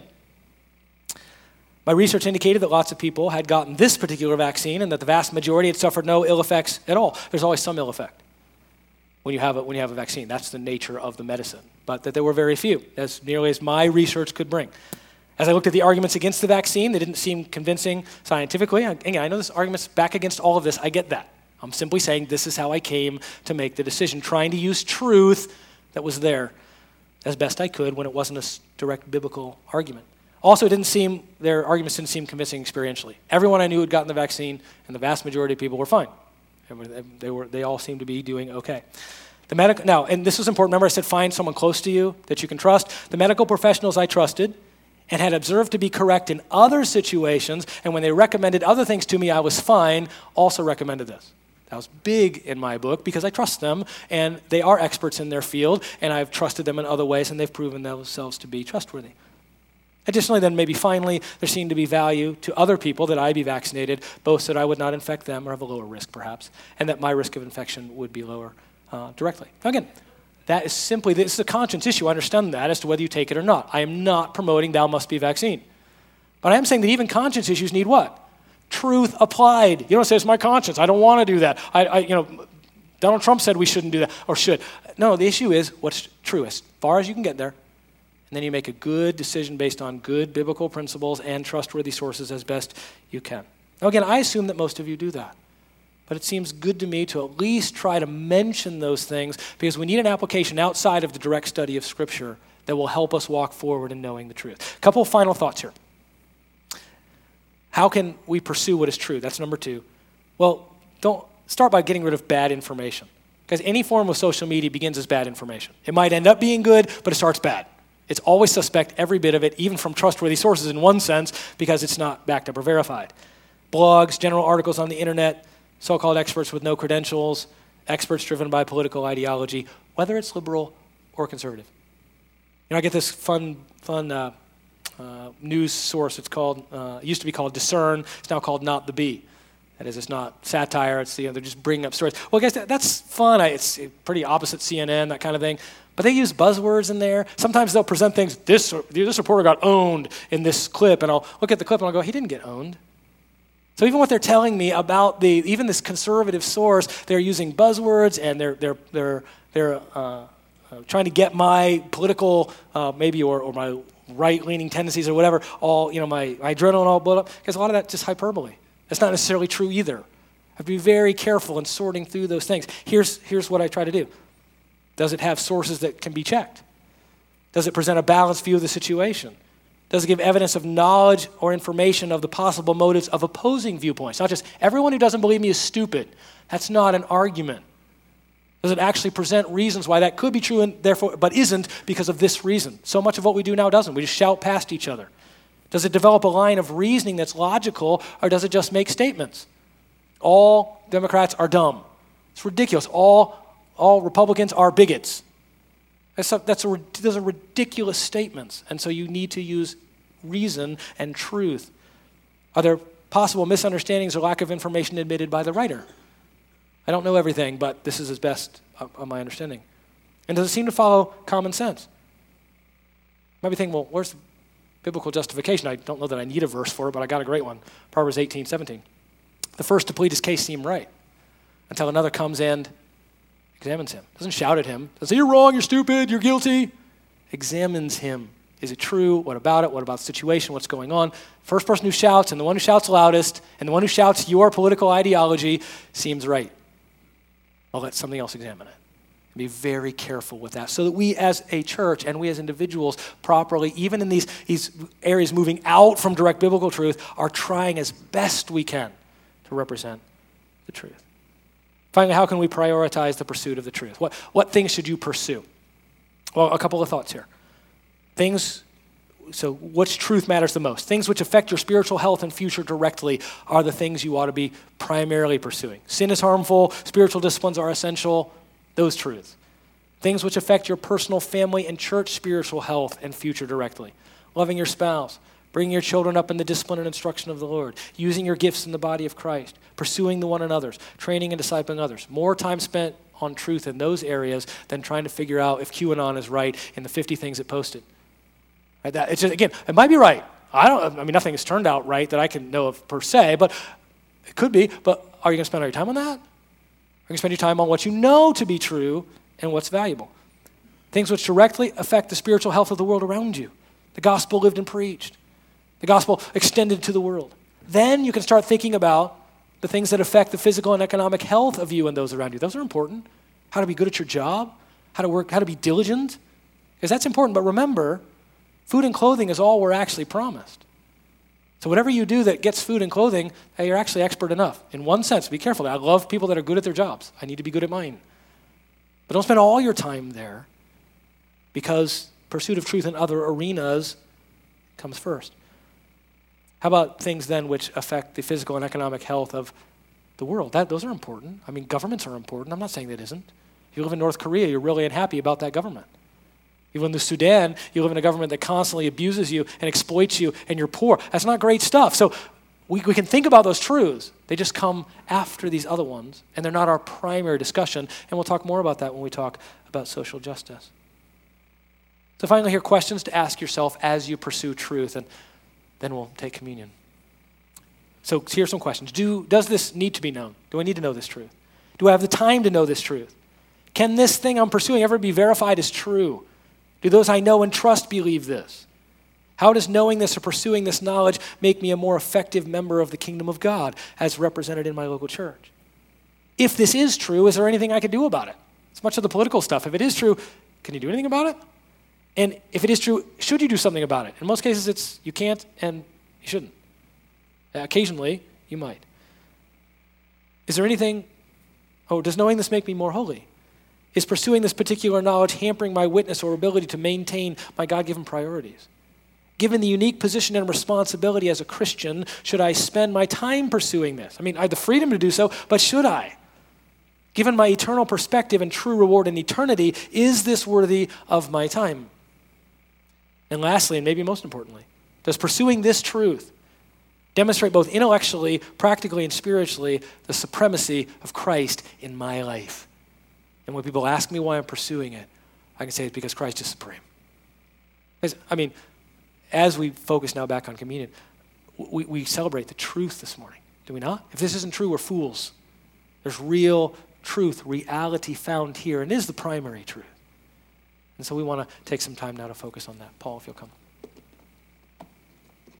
My research indicated that lots of people had gotten this particular vaccine and that the vast majority had suffered no ill effects at all. There's always some ill effect when you have a vaccine. That's the nature of the medicine. But that there were very few, as nearly as my research could bring. As I looked at the arguments against the vaccine, they didn't seem convincing scientifically. Again, I know this argument's back against all of this. I get that. I'm simply saying this is how I came to make the decision, trying to use truth that was there as best I could when it wasn't a direct biblical argument. Also, their arguments didn't seem convincing experientially. Everyone I knew had gotten the vaccine, and the vast majority of people were fine. They all seemed to be doing okay. And this was important. Remember I said find someone close to you that you can trust. The medical professionals I trusted and had observed to be correct in other situations, and when they recommended other things to me I was fine, also recommended this. That was big in my book because I trust them, and they are experts in their field, and I've trusted them in other ways, and they've proven themselves to be trustworthy. Additionally, then maybe finally, there seemed to be value to other people that I be vaccinated, both so that I would not infect them or have a lower risk perhaps, and that my risk of infection would be lower directly. Now again, this is a conscience issue. I understand that as to whether you take it or not. I am not promoting thou must be vaccinated. But I am saying that even conscience issues need what? Truth applied. You don't say, it's my conscience. I don't want to do that. Donald Trump said we shouldn't do that, or should. No, the issue is what's true as far as you can get there. And then you make a good decision based on good biblical principles and trustworthy sources as best you can. Now again, I assume that most of you do that. But it seems good to me to at least try to mention those things because we need an application outside of the direct study of Scripture that will help us walk forward in knowing the truth. A couple of final thoughts here. How can we pursue what is true? That's number 2. Well, don't start by getting rid of bad information. Because any form of social media begins as bad information. It might end up being good, but it starts bad. It's always suspect, every bit of it, even from trustworthy sources in one sense, because it's not backed up or verified. Blogs, general articles on the internet, so-called experts with no credentials, experts driven by political ideology, whether it's liberal or conservative. I get this fun news source. It's called, it used to be called Discern. It's now called Not the Bee. That is, it's not satire. It's they're just bringing up stories. Well, guys, that's fun. It's pretty opposite CNN, that kind of thing. But they use buzzwords in there. Sometimes they'll present things. This reporter got owned in this clip, and I'll look at the clip and I'll go, he didn't get owned. So even what they're telling me about even this conservative source, they're using buzzwords and they're trying to get my political maybe or my right-leaning tendencies or whatever, all my adrenaline all blown up. Because a lot of that's just hyperbole. That's not necessarily true either. I have to be very careful in sorting through those things. Here's what I try to do. Does it have sources that can be checked? Does it present a balanced view of the situation? Does it give evidence of knowledge or information of the possible motives of opposing viewpoints? Not just everyone who doesn't believe me is stupid. That's not an argument. Does it actually present reasons why that could be true and therefore, but isn't because of this reason? So much of what we do now doesn't. We just shout past each other. Does it develop a line of reasoning that's logical, or does it just make statements? All Democrats are dumb. It's ridiculous. All Republicans are bigots. Those are ridiculous statements, and so you need to use reason and truth. Are there possible misunderstandings or lack of information admitted by the writer? I don't know everything, but this is as best of my understanding. And does it seem to follow common sense? You might be thinking, well, where's the biblical justification? I don't know that I need a verse for it, but I got a great one. Proverbs 18:17. The first to plead his case seemed right until another comes and examines him. Doesn't shout at him. Doesn't say, you're wrong, you're stupid, you're guilty. Examines him. Is it true? What about it? What about the situation? What's going on? First person who shouts, and the one who shouts loudest, and the one who shouts your political ideology seems right. I'll let something else examine it. Be very careful with that so that we as a church and we as individuals properly, even in these areas moving out from direct biblical truth, are trying as best we can to represent the truth. Finally, how can we prioritize the pursuit of the truth? What things should you pursue? Well, a couple of thoughts here. So which truth matters the most? Things which affect your spiritual health and future directly are the things you ought to be primarily pursuing. Sin is harmful, spiritual disciplines are essential, those truths. Things which affect your personal, family, and church spiritual health and future directly. Loving your spouse, bringing your children up in the discipline and instruction of the Lord, using your gifts in the body of Christ, pursuing the one another's, training and discipling others. More time spent on truth in those areas than trying to figure out if QAnon is right in the 50 things it posted. Right? It's just, again, it might be right. Nothing has turned out right that I can know of per se, but it could be. But are you going to spend all your time on that? Are you going to spend your time on what you know to be true and what's valuable? Things which directly affect the spiritual health of the world around you. The gospel lived and preached. The gospel extended to the world. Then you can start thinking about the things that affect the physical and economic health of you and those around you. Those are important. How to be good at your job, how to work, how to be diligent. Because that's important, but remember, food and clothing is all we're actually promised. So whatever you do that gets food and clothing, you're actually expert enough. In one sense, be careful. I love people that are good at their jobs. I need to be good at mine. But don't spend all your time there, because pursuit of truth in other arenas comes first. How about things then which affect the physical and economic health of the world? Those are important. Governments are important. I'm not saying that isn't. If you live in North Korea, you're really unhappy about that government. You live in the Sudan, you live in a government that constantly abuses you and exploits you, and you're poor. That's not great stuff. So we can think about those truths. They just come after these other ones, and they're not our primary discussion, and we'll talk more about that when we talk about social justice. So finally, here are questions to ask yourself as you pursue truth, and then we'll take communion. So here's some questions. Does this need to be known? Do I need to know this truth? Do I have the time to know this truth? Can this thing I'm pursuing ever be verified as true? Do those I know and trust believe this? How does knowing this or pursuing this knowledge make me a more effective member of the kingdom of God as represented in my local church? If this is true, is there anything I can do about it? It's much of the political stuff. If it is true, can you do anything about it? And if it is true, should you do something about it? In most cases, it's you can't and you shouldn't. Occasionally, you might. Is there anything, does knowing this make me more holy? Is pursuing this particular knowledge hampering my witness or ability to maintain my God-given priorities? Given the unique position and responsibility as a Christian, should I spend my time pursuing this? I have the freedom to do so, but should I? Given my eternal perspective and true reward in eternity, is this worthy of my time? And lastly, and maybe most importantly, does pursuing this truth demonstrate both intellectually, practically, and spiritually the supremacy of Christ in my life? And when people ask me why I'm pursuing it, I can say it's because Christ is supreme. As we focus now back on communion, we celebrate the truth this morning, do we not? If this isn't true, we're fools. There's real truth, reality found here, and it is the primary truth. And so we want to take some time now to focus on that. Paul, if you'll come.